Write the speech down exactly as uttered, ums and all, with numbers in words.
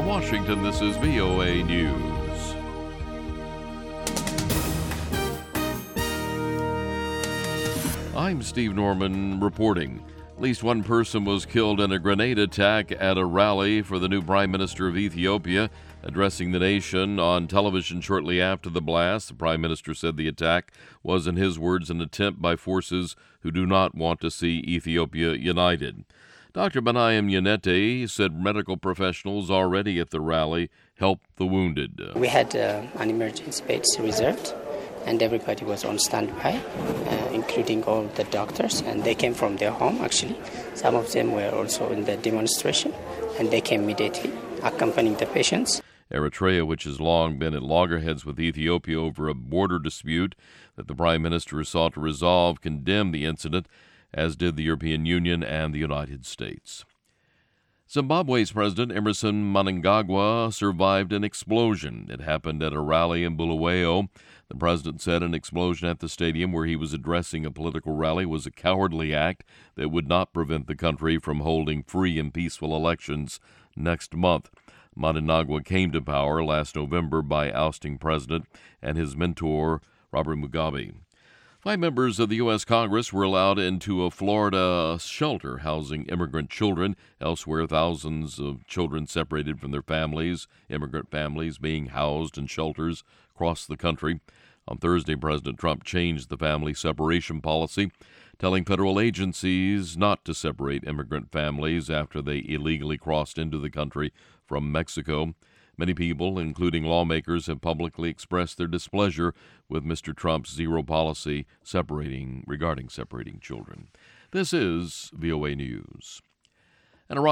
From Washington, this is V O A News. I'm Steve Norman reporting. At least one person was killed in a grenade attack at a rally for the new Prime Minister of Ethiopia. Addressing the nation on television shortly after the blast, the Prime Minister said the attack was, in his words, an attempt by forces who do not want to see Ethiopia united. Doctor Benayim Yanete said medical professionals already at the rally helped the wounded. We had uh, an emergency bed reserved, and everybody was on standby, uh, including all the doctors, and they came from their home, actually. Some of them were also in the demonstration, and they came immediately, accompanying the patients. Eritrea, which has long been at loggerheads with Ethiopia over a border dispute that the Prime Minister sought to resolve, condemned the incident, as did the European Union and the United States. Zimbabwe's President Emmerson Mnangagwa survived an explosion. It happened at a rally in Bulawayo. The president said an explosion at the stadium where he was addressing a political rally was a cowardly act that would not prevent the country from holding free and peaceful elections next month. Mnangagwa came to power last November by ousting President and his mentor, Robert Mugabe. Five members of the U S Congress were allowed into a Florida shelter housing immigrant children. Elsewhere, thousands of children separated from their families, immigrant families being housed in shelters across the country. On Thursday, President Trump changed the family separation policy, telling federal agencies not to separate immigrant families after they illegally crossed into the country from Mexico. Many people, including lawmakers, have publicly expressed their displeasure with Mister Trump's zero policy separating regarding separating children. This is V O A News.